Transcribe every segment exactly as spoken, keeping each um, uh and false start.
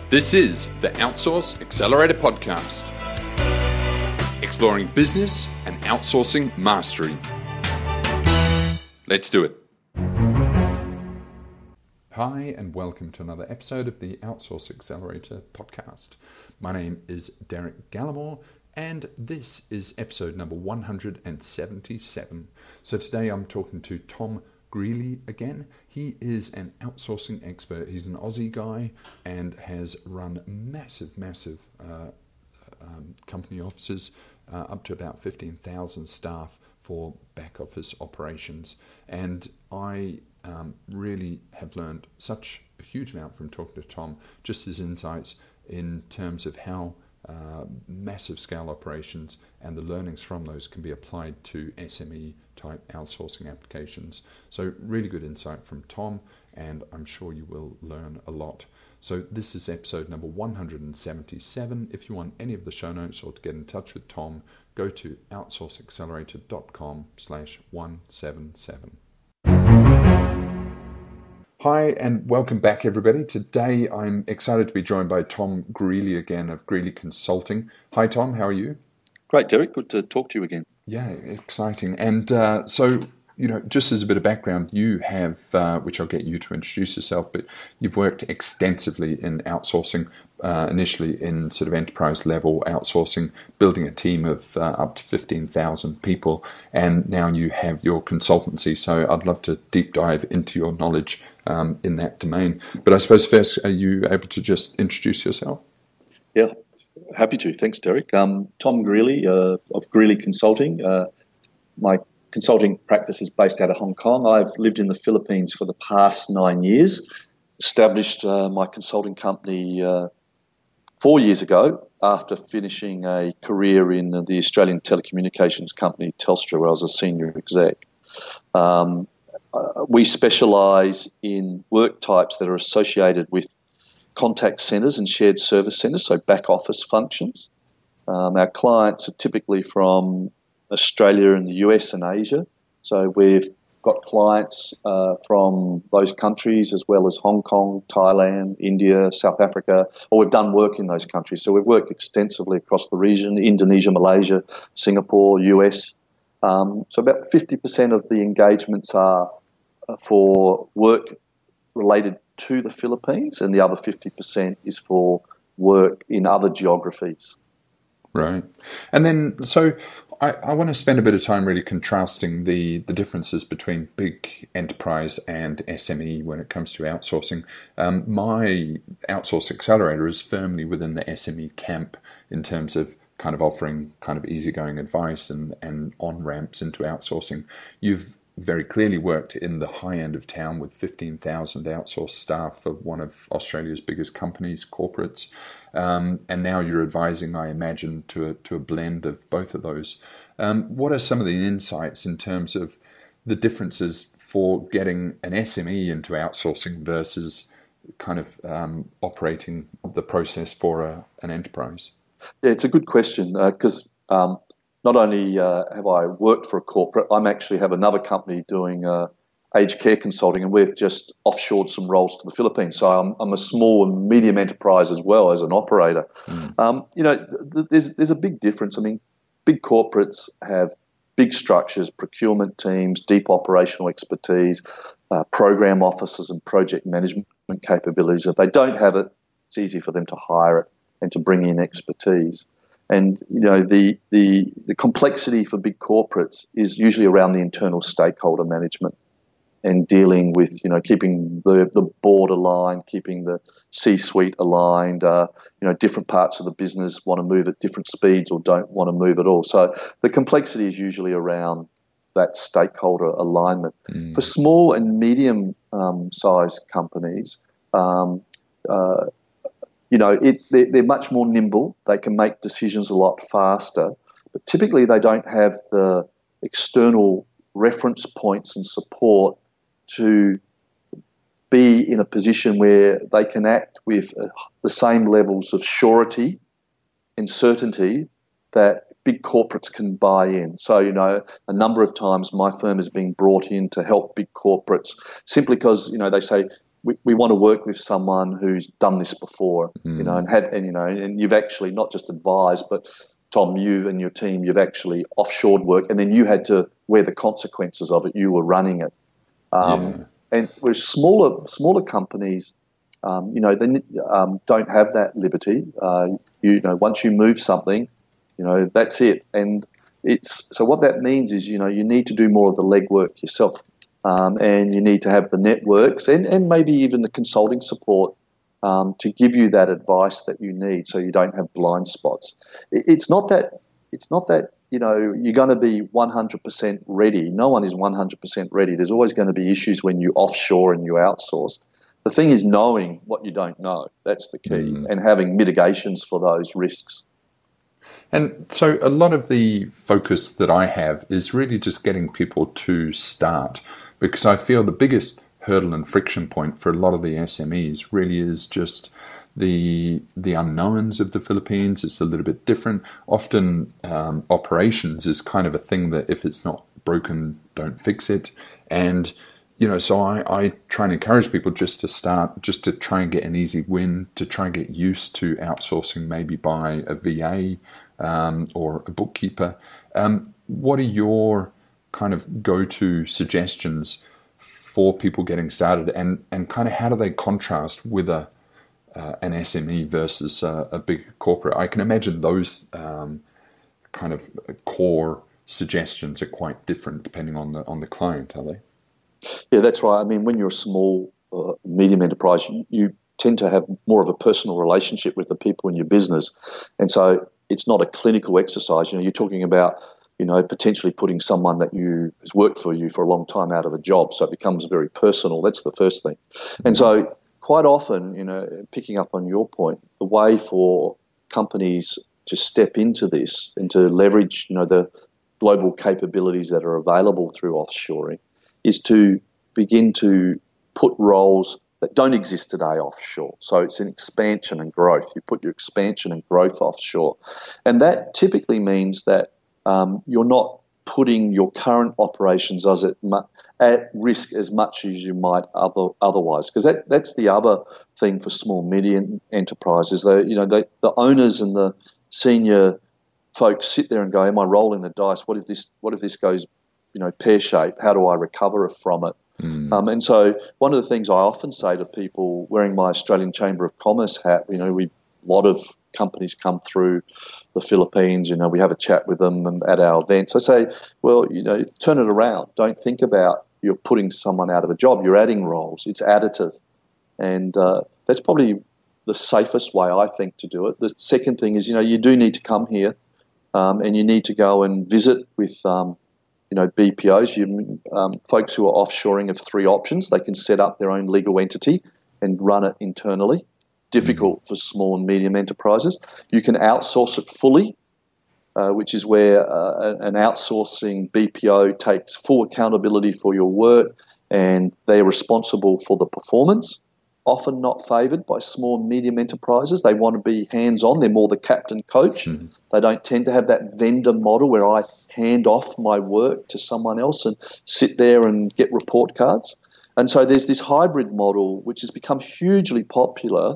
This is the Outsource Accelerator Podcast, exploring business and outsourcing mastery. Let's do it. Hi, and welcome to another episode of the Outsource Accelerator Podcast. My name is Derek Gallimore, and this is episode number one hundred seventy-seven. So today I'm talking to Tom Greeley again. He is an outsourcing expert. He's an Aussie guy and has run massive, massive uh, um, company offices, uh, up to about fifteen thousand staff for back office operations. And I um, really have learned such a huge amount from talking to Tom, just his insights in terms of how uh, massive scale operations and the learnings from those can be applied to S M E type outsourcing applications. So really good insight from Tom, and I'm sure you will learn a lot. So this is episode number one hundred seventy-seven. If you want any of the show notes or to get in touch with Tom, go to outsourceaccelerator.com slash 177. Hi, and welcome back, everybody. Today, I'm excited to be joined by Tom Greeley again of Greeley Consulting. Hi, Tom. How are you? Great, Derek. Good to talk to you again. Yeah, exciting. And uh, so, you know, just as a bit of background, you have, uh, which I'll get you to introduce yourself, but you've worked extensively in outsourcing, uh, initially in sort of enterprise level outsourcing, building a team of uh, up to fifteen thousand people, and now you have your consultancy. So I'd love to deep dive into your knowledge um, in that domain. But I suppose first, are you able to just introduce yourself? Yeah, happy to. Thanks, Derek. Um, Tom Greeley uh, of Greeley Consulting. Uh, my consulting practice is based out of Hong Kong. I've lived in the Philippines for the past nine years, established uh, my consulting company uh, four years ago after finishing a career in the Australian telecommunications company Telstra, where I was a senior exec. Um, uh, we specialise in work types that are associated with contact centres and shared service centres, so back office functions. Um, our clients are typically from Australia and the U S and Asia. So we've got clients uh, from those countries as well as Hong Kong, Thailand, India, South Africa, or we've done work in those countries. So we've worked extensively across the region, Indonesia, Malaysia, Singapore, U S. Um, so about fifty percent of the engagements are for work related to the Philippines, and the other fifty percent is for work in other geographies. Right. And then, so I, I want to spend a bit of time really contrasting the, the differences between big enterprise and S M E when it comes to outsourcing. Um, my Outsource Accelerator is firmly within the S M E camp in terms of kind of offering kind of easygoing advice and, and on-ramps into outsourcing. You've very clearly worked in the high end of town with fifteen thousand outsourced staff for one of Australia's biggest companies, corporates. Um, and now you're advising, I imagine, to a, to a blend of both of those. Um, what are some of the insights in terms of the differences for getting an S M E into outsourcing versus kind of um, operating the process for a, an enterprise? Yeah, it's a good question because uh, um, not only uh, have I worked for a corporate, I actually have another company doing uh, aged care consulting, and we've just offshored some roles to the Philippines. So I'm, I'm a small and medium enterprise as well as an operator. Mm. Um, you know, th- there's there's a big difference. I mean, big corporates have big structures, procurement teams, deep operational expertise, uh, program offices and project management capabilities. If they don't have it, it's easy for them to hire it and to bring in expertise. And, you know, the, the the complexity for big corporates is usually around the internal stakeholder management and dealing with, you know, keeping the, the board aligned, keeping the C-suite aligned. Uh, you know, different parts of the business want to move at different speeds or don't want to move at all. So the complexity is usually around that stakeholder alignment. Mm. For small and medium um, sized companies, um, uh, You know, it, they're, they're much more nimble. They can make decisions a lot faster, but typically they don't have the external reference points and support to be in a position where they can act with uh, the same levels of surety and certainty that big corporates can buy in. So, you know, a number of times my firm is being brought in to help big corporates simply because, you know, they say, we, we want to work with someone who's done this before, Mm. you know, and had, and you know, and you've actually not just advised, but Tom, you and your team, you've actually offshored work, and then you had to wear the consequences of it. You were running it, um, Yeah. and with smaller smaller companies, um, you know, they um, don't have that liberty. Uh, you know, once you move something, you know, that's it, and it's so what that means is, you know, you need to do more of the legwork yourself. Um, and you need to have the networks and, and maybe even the consulting support um, to give you that advice that you need, so you don't have blind spots. It, it's not that it's not that you know you're going to be one hundred percent ready. No one is one hundred percent ready. There's always going to be issues when you offshore and you outsource. The thing is knowing what you don't know. That's the key, mm. and having mitigations for those risks. And so a lot of the focus that I have is really just getting people to start, because I feel the biggest hurdle and friction point for a lot of the S M Es really is just the the unknowns of the Philippines. It's a little bit different. Often um, operations is kind of a thing that if it's not broken, don't fix it. And, you know, so I, I try and encourage people just to start, just to try and get an easy win, to try and get used to outsourcing maybe by a V A um, or a bookkeeper. Um, what are your kind of go-to suggestions for people getting started, and, and kind of how do they contrast with a uh, an S M E versus a, a big corporate? I can imagine those um, kind of core suggestions are quite different depending on the on the client, are they? Yeah, that's right. I mean, when you're a small, uh, medium enterprise, you, you tend to have more of a personal relationship with the people in your business, and so it's not a clinical exercise. You know, you're talking about, you know, potentially putting someone that you has worked for you for a long time out of a job, so it becomes very personal. That's the first thing. Mm-hmm. And so quite often, you know, picking up on your point, the way for companies to step into this and to leverage, you know, the global capabilities that are available through offshoring is to begin to put roles that don't exist today offshore. So it's an expansion and growth. You put your expansion and growth offshore. And that typically means that um, you're not putting your current operations as it mu- at risk as much as you might other, otherwise. Because that, that's the other thing for small, medium enterprises. They, you know, they, the owners and the senior folks sit there and go, am I rolling the dice? What if this, what if this goes, you know, pear-shaped? How do I recover from it? Mm. Um, and so one of the things I often say to people, wearing my Australian Chamber of Commerce hat, you know, we a lot of companies come through the Philippines, you know, we have a chat with them and at our events. I say, well, you know, turn it around. Don't think about you're putting someone out of a job. You're adding roles. It's additive. And uh, that's probably the safest way, I think, to do it. The second thing is, you know, you do need to come here um, and you need to go and visit with um, you know, B P Os, you, um, folks who are offshoring have three options. They can set up their own legal entity and run it internally. Difficult mm. for small and medium enterprises. You can outsource it fully, uh, which is where uh, an outsourcing B P O takes full accountability for your work and they're responsible for the performance. Often not favoured by small and medium enterprises. They want to be hands-on. They're more the captain coach. Mm. They don't tend to have that vendor model where I hand off my work to someone else and sit there and get report cards. And so there's this hybrid model which has become hugely popular,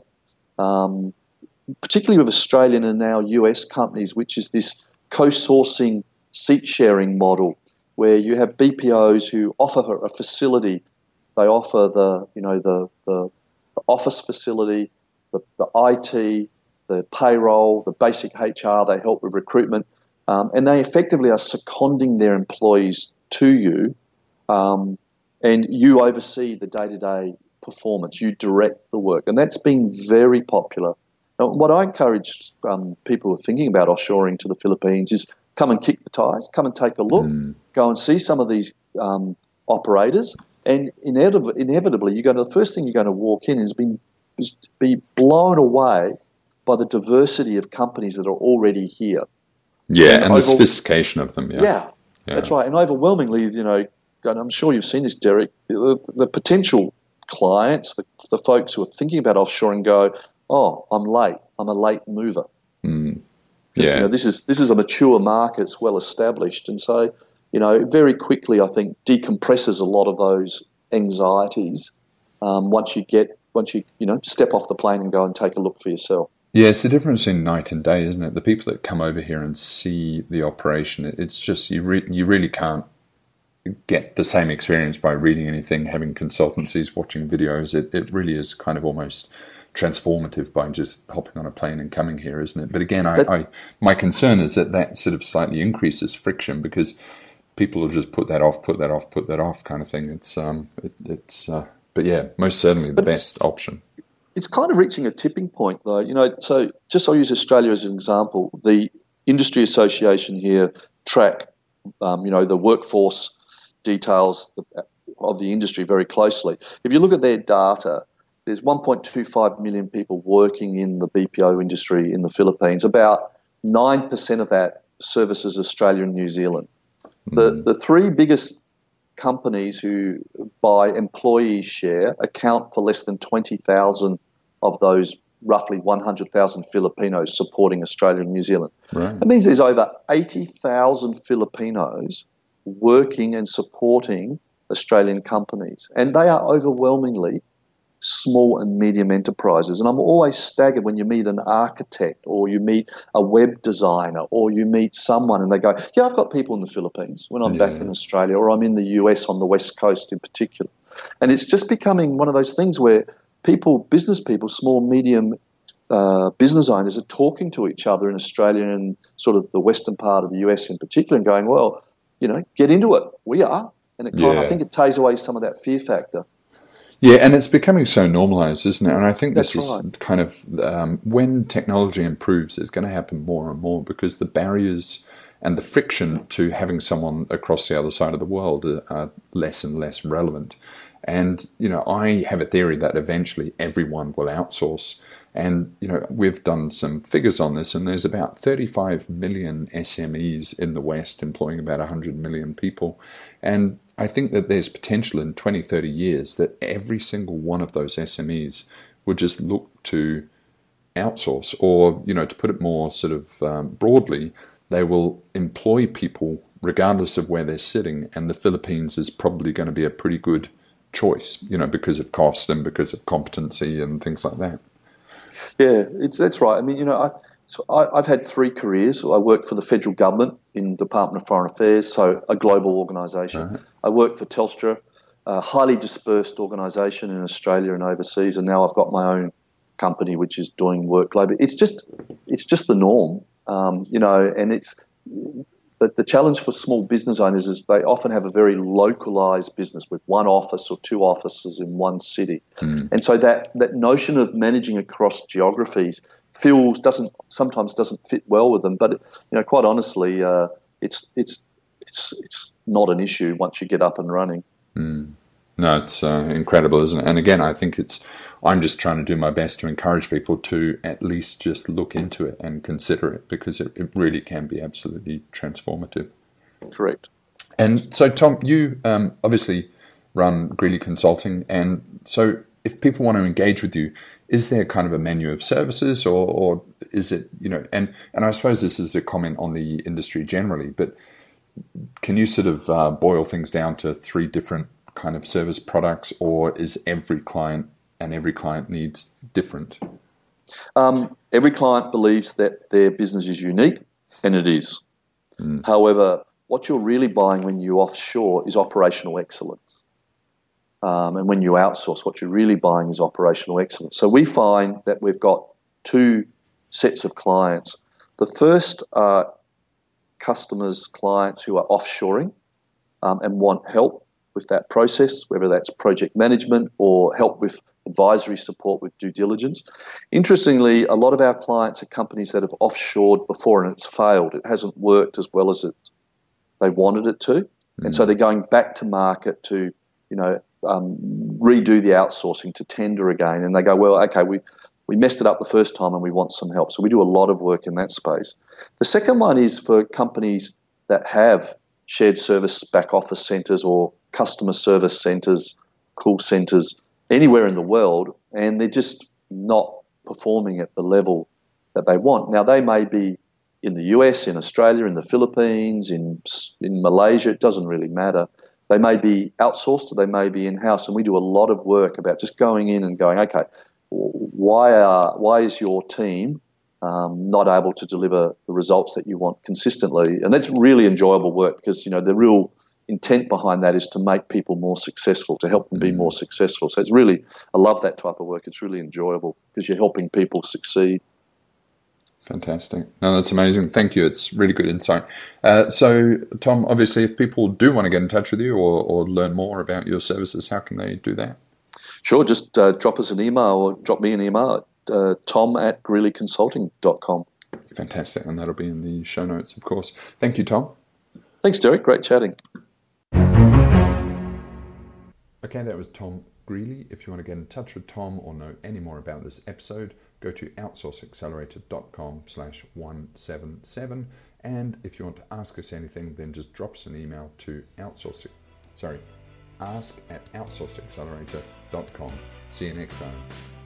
um, particularly with Australian and now U S companies, which is this co-sourcing seat-sharing model where you have B P Os who offer a facility. They offer the, you know, the, the, the office facility, the, the I T, the payroll, the basic H R. They help with recruitment. Um, and they effectively are seconding their employees to you, um, and you oversee the day-to-day performance. You direct the work, and that's been very popular. Now, what I encourage um, people who are thinking about offshoring to the Philippines is come and kick the tires, come and take a look, mm. go and see some of these um, operators, and inevitably, inevitably, you're going to, the first thing you're going to walk in is be, is be blown away by the diversity of companies that are already here. Yeah, and, and the over- sophistication of them. Yeah. yeah, yeah, that's right. And overwhelmingly, you know, and I'm sure you've seen this, Derek, the, the potential clients, the, the folks who are thinking about offshoring go, oh, I'm late. I'm a late mover. Mm. Yeah. You know, this is this is a mature market. It's well established. And so, you know, very quickly, I think, decompresses a lot of those anxieties um, once you get once you you know step off the plane and go and take a look for yourself. Yeah, it's the difference in night and day, isn't it? The people that come over here and see the operation, it's just you re- you really can't get the same experience by reading anything, having consultancies, watching videos. It it really is kind of almost transformative by just hopping on a plane and coming here, isn't it? But again, I, I my concern is that that sort of slightly increases friction because people will just put that off, put that off, put that off, kind of thing. It's um, it, it's uh, but yeah, most certainly the best option. It's kind of reaching a tipping point, though. You know, so just I'll use Australia as an example. The industry association here track, um, you know, the workforce details of the industry very closely. If you look at their data, there's one point two five million people working in the B P O industry in the Philippines. About nine percent of that services Australia and New Zealand. Mm. The the three biggest companies who by employee share account for less than twenty thousand of those roughly one hundred thousand Filipinos supporting Australia and New Zealand. Right. That means there's over eighty thousand Filipinos working and supporting Australian companies, and they are overwhelmingly small and medium enterprises. And I'm always staggered when you meet an architect or you meet a web designer or you meet someone and they go, yeah, I've got people in the Philippines when I'm yeah. back in Australia, or I'm in the U S on the West Coast in particular. And it's just becoming one of those things where people, business people, small, medium uh, business owners are talking to each other in Australia and sort of the western part of the U S in particular and going, well, you know, get into it. We are. And it kind yeah. of, I think it takes away some of that fear factor. Yeah, and it's becoming so normalized, isn't it? And I think this That's is right. kind of, um, when technology improves, it's going to happen more and more because the barriers and the friction to having someone across the other side of the world are, are less and less relevant. And, you know, I have a theory that eventually everyone will outsource. And, you know, we've done some figures on this, and there's about thirty-five million S M Es in the West employing about one hundred million people. And I think that there's potential in twenty, thirty years that every single one of those S M Es would just look to outsource, or, you know, to put it more sort of um, broadly, they will employ people regardless of where they're sitting. And the Philippines is probably going to be a pretty good choice, you know, because of cost and because of competency and things like that. Yeah, it's that's right. I mean, you know, I, so I, I've had three careers. I worked for the federal government in Department of Foreign Affairs, so a global organisation. Uh-huh. I worked for Telstra, a highly dispersed organisation in Australia and overseas, and now I've got my own company which is doing work globally. It's just, it's just the norm, um, you know, and it's the, the challenge for small business owners is they often have a very localised business with one office or two offices in one city. Mm. And so that, that notion of managing across geographies feels doesn't sometimes doesn't fit well with them. But, you know, quite honestly, uh, it's it's it's it's not an issue once you get up and running. Mm. No, it's uh, incredible, isn't it? And again, I think it's, I'm just trying to do my best to encourage people to at least just look into it and consider it, because it, it really can be absolutely transformative. Correct. And so, Tom, you um, obviously run Greeley Consulting, and so if people want to engage with you, is there kind of a menu of services, or, or is it, you know, and, and I suppose this is a comment on the industry generally, but can you sort of uh, boil things down to three different kind of service products, or is every client and every client needs different? Um, every client believes that their business is unique, and it is. Mm. However, what you're really buying when you offshore is operational excellence. Um, and when you outsource, what you're really buying is operational excellence. So we find that we've got two sets of clients. The first are customers, clients who are offshoring um, and want help with that process, whether that's project management or help with advisory support with due diligence. Interestingly, a lot of our clients are companies that have offshored before and it's failed. It hasn't worked as well as it they wanted it to. Mm-hmm. And so they're going back to market to, you know, um, redo the outsourcing, to tender again. And they go, well, okay, we, we messed it up the first time and we want some help. So we do a lot of work in that space. The second one is for companies that have shared service back office centres or customer service centres, call centres, anywhere in the world, and they're just not performing at the level that they want. Now, they may be in the U S, in Australia, in the Philippines, in in Malaysia, it doesn't really matter. They may be outsourced or they may be in-house, and we do a lot of work about just going in and going, okay, why are why is your team um, not able to deliver the results that you want consistently? And that's really enjoyable work because, you know, the real intent behind that is to make people more successful, to help them be more successful. So it's really, I love that type of work. It's really enjoyable because you're helping people succeed. Fantastic. No, that's amazing. Thank you. It's really good insight. Uh, so, Tom, obviously, if people do want to get in touch with you or, or learn more about your services, how can they do that? Sure. Just uh, drop us an email or drop me an email at uh, tom at greeley consulting dot com. Fantastic. And that'll be in the show notes, of course. Thank you, Tom. Thanks, Derek. Great chatting. Okay, that was Tom Greeley. If you want to get in touch with Tom or know any more about this episode, go to outsource accelerator dot com slash one seven seven. And if you want to ask us anything, then just drop us an email to outsource, sorry, ask at outsource accelerator dot com. See you next time.